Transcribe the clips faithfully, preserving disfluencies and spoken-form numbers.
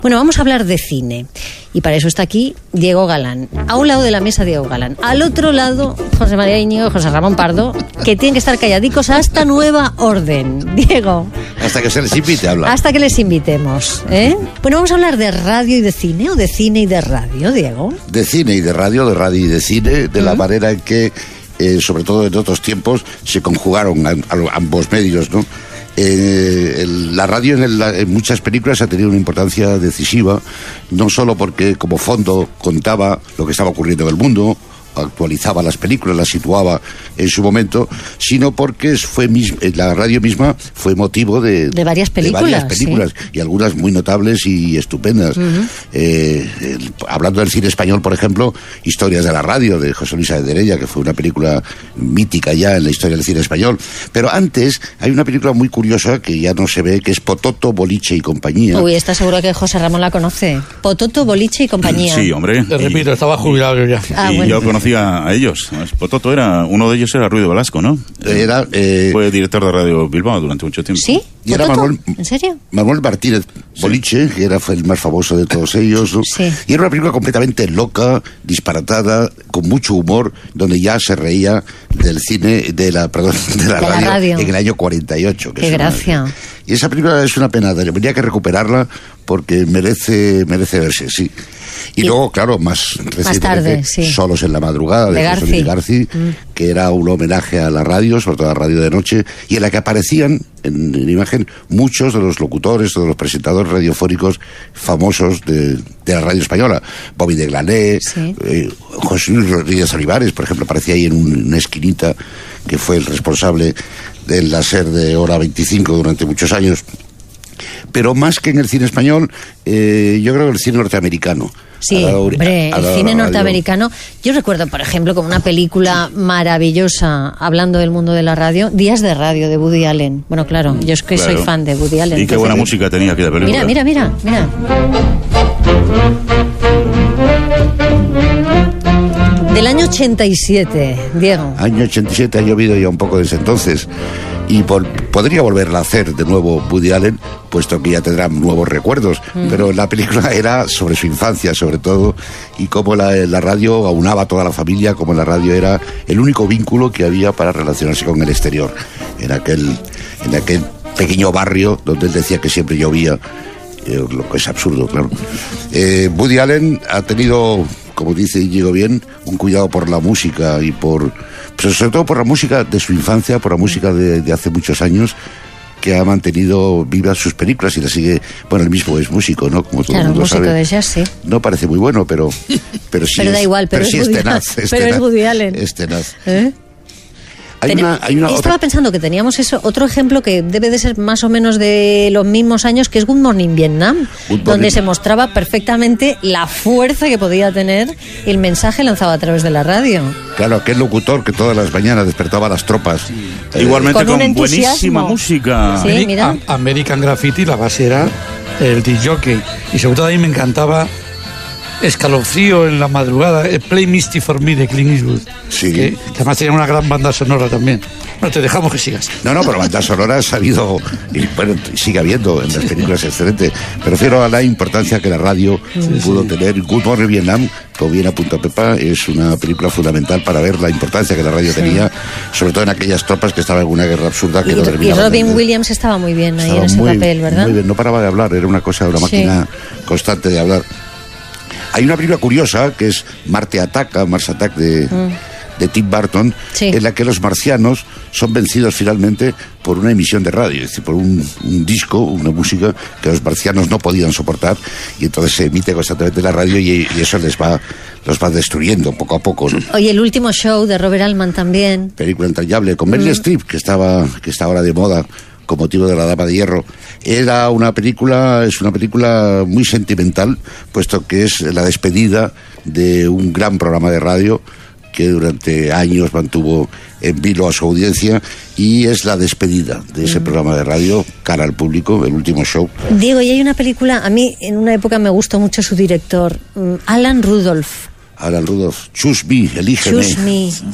Bueno, vamos a hablar de cine. Y para eso está aquí Diego Galán. A un lado de la mesa, Diego Galán. Al otro lado, José María Íñigo y José Ramón Pardo, que tienen que estar calladicos hasta nueva orden. Diego. Hasta que se les invite a hablar. Hasta que les invitemos, ¿eh? Bueno, vamos a hablar de radio y de cine, o de cine y de radio, Diego. De cine y de radio, de radio y de cine, de uh-huh. la manera en que, eh, sobre todo en otros tiempos, se conjugaron a, a ambos medios, ¿no? Eh, el, la radio en, el, en muchas películas ha tenido una importancia decisiva, no solo porque como fondo contaba lo que estaba ocurriendo en el mundo, actualizaba las películas, las situaba en su momento, sino porque fue mis, la radio misma fue motivo de, de varias películas, de varias películas ¿sí? y algunas muy notables y estupendas. Uh-huh. eh, el, hablando del cine español, por ejemplo, Historias de la radio, de José Luis Aderella, que fue una película mítica ya en la historia del cine español. Pero antes hay una película muy curiosa que ya no se ve, que es Pototo, Boliche y compañía. Uy, ¿estás seguro que José Ramón la conoce? Pototo, Boliche y compañía. Sí, hombre. Te repito, estaba jubilado yo ya. Ah, y bueno. yo conocía a ellos. Pototo era, uno de ellos era Ruiz de Velasco, ¿no? Era, eh, Fue director de Radio Bilbao durante mucho tiempo. ¿Sí? Y era Manuel, ¿En serio? Manuel Martínez Boliche, sí. que era fue el más famoso de todos ellos, ¿no? Sí. Y era una película completamente loca, disparatada, con mucho humor, donde ya se reía del cine, de la, perdón, de la, de radio, la radio en el año cuarenta y ocho. Que Qué es gracia. Una, y esa película es una pena, tendría que recuperarla porque merece, merece verse, sí. Y, y luego, claro, más recientemente, más tarde, sí. Solos en la madrugada, de, de José Luis Garci, mm. que era un homenaje a la radio, sobre todo a la radio de noche, y en la que aparecían en, en imagen muchos de los locutores, de los presentadores radiofónicos famosos de, de la radio española. Bobby de Glané, sí. eh, José Luis Rodríguez Olivares, por ejemplo, aparecía ahí en un, una esquinita, que fue el responsable del láser de Hora veinticinco durante muchos años. Pero más que en el cine español, eh, yo creo que el cine norteamericano. Sí, la, hombre, el cine norteamericano. Yo recuerdo, por ejemplo, como una película maravillosa, hablando del mundo de la radio, Días de radio, de Woody Allen. Bueno, claro, yo es que claro. soy fan de Woody Allen. Y qué buena música tenía aquella película. Mira, mira, mira, mira. Del año ochenta y siete, Diego. Año ochenta y siete, ha llovido ya un poco desde entonces. Y por, podría volverla a hacer de nuevo Woody Allen, puesto que ya tendrá nuevos recuerdos. Mm. Pero la película era sobre su infancia, sobre todo, y cómo la, la radio aunaba a toda la familia, como la radio era el único vínculo que había para relacionarse con el exterior. En aquel, en aquel pequeño barrio donde él decía que siempre llovía, eh, lo que es absurdo, claro. Eh, Woody Allen ha tenido, como dice Íñigo bien, un cuidado por la música y por... pero sobre todo por la música de su infancia, por la música de, de hace muchos años, que ha mantenido vivas sus películas y la sigue... Bueno, él mismo es músico, ¿no? Como todo claro, el mundo músico sabe. De jazz, sí. No parece muy bueno, pero... Pero sí pero da es, igual, pero, pero es, sí es es tenaz. Woody, Es pero tenaz, es Woody Allen. Es tenaz. ¿Eh? Hay una, hay una Estaba otra... pensando que teníamos eso, otro ejemplo que debe de ser más o menos de los mismos años, que es Good Morning Vietnam, Good donde Morning. Se mostraba perfectamente la fuerza que podía tener el mensaje lanzado a través de la radio. Claro, aquel locutor que todas las mañanas despertaba a las tropas. Eh, Igualmente con, con buenísima música. Sí, Ameri- mira. American Graffiti, la base era el disc jockey. Y sobre todo a mí me encantaba Escalofrío en la madrugada, Play Misty for Me de Clint Eastwood. Sí. Que además tenía una gran banda sonora también. Bueno, te dejamos que sigas. No, no, pero bandas sonoras ha habido, y bueno, sigue habiendo en las películas, excelente. Me refiero a la importancia que la radio sí, pudo sí. tener. Good Morning Vietnam, como bien apunta Pepa, es una película fundamental para ver la importancia que la radio sí. tenía, sobre todo en aquellas tropas que estaban en una guerra absurda que y, no terminaba. Y Robin Williams estaba muy bien ahí en ese muy, papel, ¿verdad? Muy bien, no paraba de hablar, era una cosa, una máquina sí. constante de hablar. Hay una película curiosa que es Marte Ataca, Mars Attack de, mm. de Tim Burton, sí. en la que los marcianos son vencidos finalmente por una emisión de radio, es decir, por un, un disco, una música que los marcianos no podían soportar, y entonces se emite constantemente la radio y, y eso les va los va destruyendo poco a poco, ¿no? Oye, el último show de Robert Altman también. Película entrañable, con Meryl mm. Streep, que estaba que está ahora de moda, con motivo de La Dama de Hierro. Era una película, es una película muy sentimental, puesto que es la despedida de un gran programa de radio que durante años mantuvo en vilo a su audiencia, y es la despedida de ese mm. programa de radio cara al público, el último show. Diego, y hay una película, a mí en una época me gustó mucho su director, Alan Rudolph. Alan Rudolph, Choose Me, elígeme. Choose Me.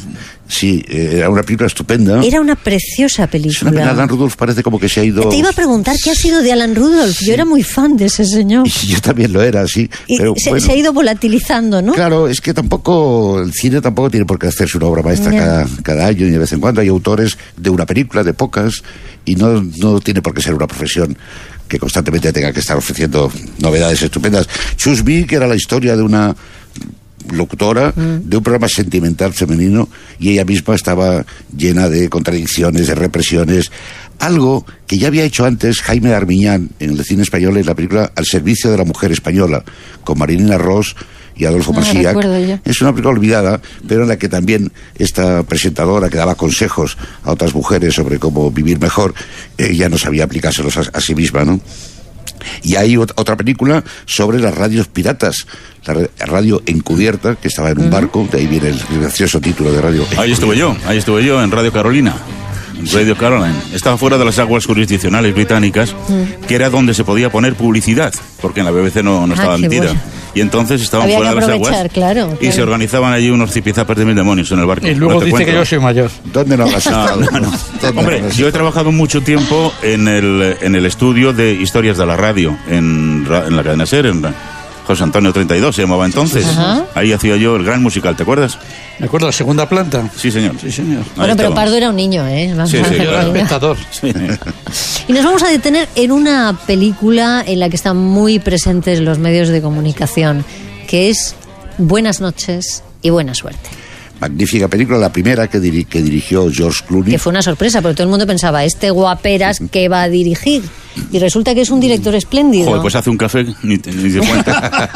Sí, era una película estupenda. Era una preciosa película. Es una pena, Alan Rudolph parece como que se ha ido... Te iba a preguntar qué ha sido de Alan Rudolph. Yo era muy fan de ese señor. Y yo también lo era, sí. Y pero, se, bueno, se ha ido volatilizando, ¿no? Claro, es que tampoco, el cine tampoco tiene por qué hacerse una obra maestra Ya. cada, cada año y de vez en cuando. Hay autores de una película, de pocas, y no, no tiene por qué ser una profesión que constantemente tenga que estar ofreciendo novedades estupendas. Choose Me, que era la historia de una locutora mm. de un programa sentimental femenino, y ella misma estaba llena de contradicciones, de represiones, algo que ya había hecho antes Jaime Armiñán en el cine español en la película Al servicio de la mujer española, con Marilina Ross y Adolfo Ah, Marsíac. recuerdo yo. Es una película olvidada, pero en la que también esta presentadora que daba consejos a otras mujeres sobre cómo vivir mejor, ella no sabía aplicárselos a, a sí misma, ¿no? Y hay ot- otra película sobre las radios piratas, la ra- radio encubierta, que estaba en un barco, de ahí viene el gracioso título de radio. Ahí estuve yo, ahí estuve yo en Radio Carolina. Radio Caroline. Estaba fuera de las aguas jurisdiccionales británicas, mm. que era donde se podía poner publicidad, porque en la B B C no, no estaba ah, metida. Bueno. Y entonces estaban Había fuera de las aguas. Claro, y claro. se organizaban allí unos zipizapas de mil demonios en el barco. Y luego no te dice cuento. que yo soy mayor. ¿Dónde no habrás estado? No, no, no. ¿Dónde Hombre, habrás yo he trabajado mucho tiempo en el, en el estudio de historias de la radio, en, ra- en la cadena SER, en José Antonio treinta y dos se llamaba entonces. Ajá. Ahí hacía yo el gran musical, ¿te acuerdas? ¿Me acuerdo? ¿La segunda planta? Sí, señor. Sí, señor. Ahí Bueno, pero estábamos. Pardo era un niño, ¿eh? Vamos Sí, a sí, ver, Yo era claro. espectador. Sí. Y nos vamos a detener en una película en la que están muy presentes los medios de comunicación, que es Buenas noches y buena suerte. Magnífica película, la primera que, diri- que dirigió George Clooney. Que fue una sorpresa, porque todo el mundo pensaba, este guaperas que va a dirigir. Y resulta que es un director espléndido. Joder, pues hace un café, ni te, ni te cuenta.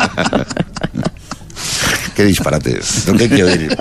Qué disparate. ¿Dónde quiero ir?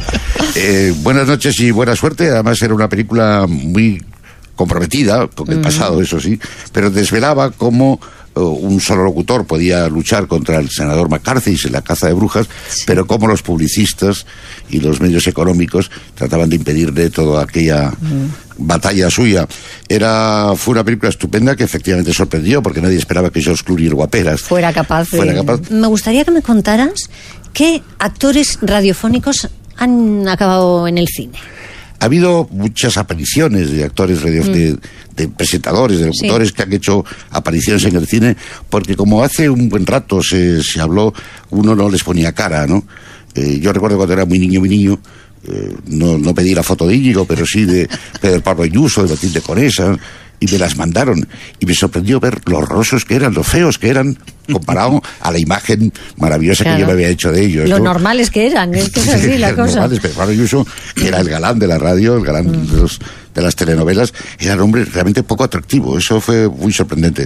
Eh, buenas noches y buena suerte. Además era una película muy comprometida con el pasado, eso sí, pero desvelaba cómo uh, un solo locutor podía luchar contra el senador McCarthy en la caza de brujas, sí. pero cómo los publicistas y los medios económicos trataban de impedirle toda aquella mm. batalla suya. Era, fue una película estupenda que efectivamente sorprendió, porque nadie esperaba que George Clooney, el guaperas, fuera capaz de... fuera capaz. Me gustaría que me contaras qué actores radiofónicos han acabado en el cine. Ha habido muchas apariciones de actores radio, mm. de, de presentadores, de locutores sí. que han hecho apariciones en el cine, porque como hace un buen rato se, se habló, uno no les ponía cara, ¿no? Eh, yo recuerdo cuando era muy niño, muy niño, eh, no, no pedí la foto de Íñigo, pero sí de Pedro Pablo Ayuso, de Matilde Conesa, y me las mandaron, y me sorprendió ver lo horrorosos que eran, lo feos que eran, comparado a la imagen maravillosa claro. que yo me había hecho de ellos. Lo ¿no? normales que eran, es que es así la cosa. Normales, pero Pablo Ayuso, que era el galán de la radio, el galán mm. de, los, de las telenovelas, era un hombre realmente poco atractivo, eso fue muy sorprendente.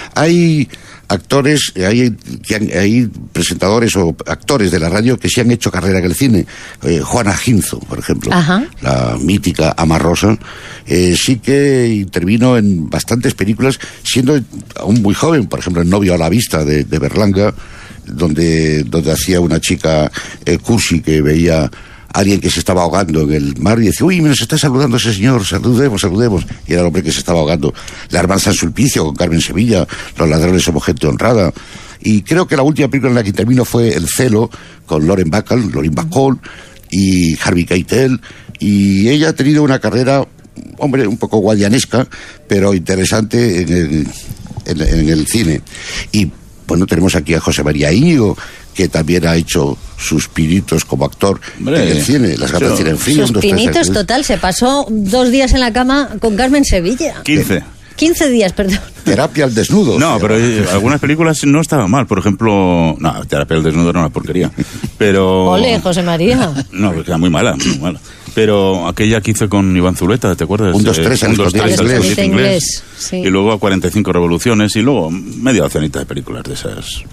Hay actores, hay, que han, hay presentadores o actores de la radio que sí han hecho carrera en el cine. Eh, Juana Ginzo, por ejemplo, Ajá. la mítica Ama Rosa, eh, sí que intervino en bastantes películas, siendo aún muy joven, por ejemplo, en Novio a la vista de, de Berlanga, donde, donde hacía una chica eh, cursi que veía a alguien que se estaba ahogando en el mar y decía, uy, me nos está saludando ese señor, saludemos, saludemos. Y era el hombre que se estaba ahogando. La hermana San Sulpicio con Carmen Sevilla, Los ladrones somos gente honrada. Y creo que la última película en la que intervino fue El celo, con Lauren Bacall, Lauren Bacall y Harvey Keitel. Y ella ha tenido una carrera, hombre, un poco guadianesca, pero interesante en el, en, en el cine. Y bueno, tenemos aquí a José María Íñigo, que también ha hecho sus pinitos como actor Hombre, en el cine. Las gatas tienen frío. Sus pinitos, total, se pasó dos días en la cama con Carmen Sevilla. quince. quince días, perdón. Terapia al desnudo. No, pero eh, algunas películas no estaban mal. Por ejemplo, no, Terapia al desnudo era una porquería. Pero... Ole, José María. No, era muy mala, muy mala. Pero aquella que hice con Iván Zuleta, ¿te acuerdas? Un, dos, tres, eh, un, dos, tres, inglés. inglés. inglés sí. Y luego a cuarenta y cinco revoluciones y luego media docenita de películas de esas.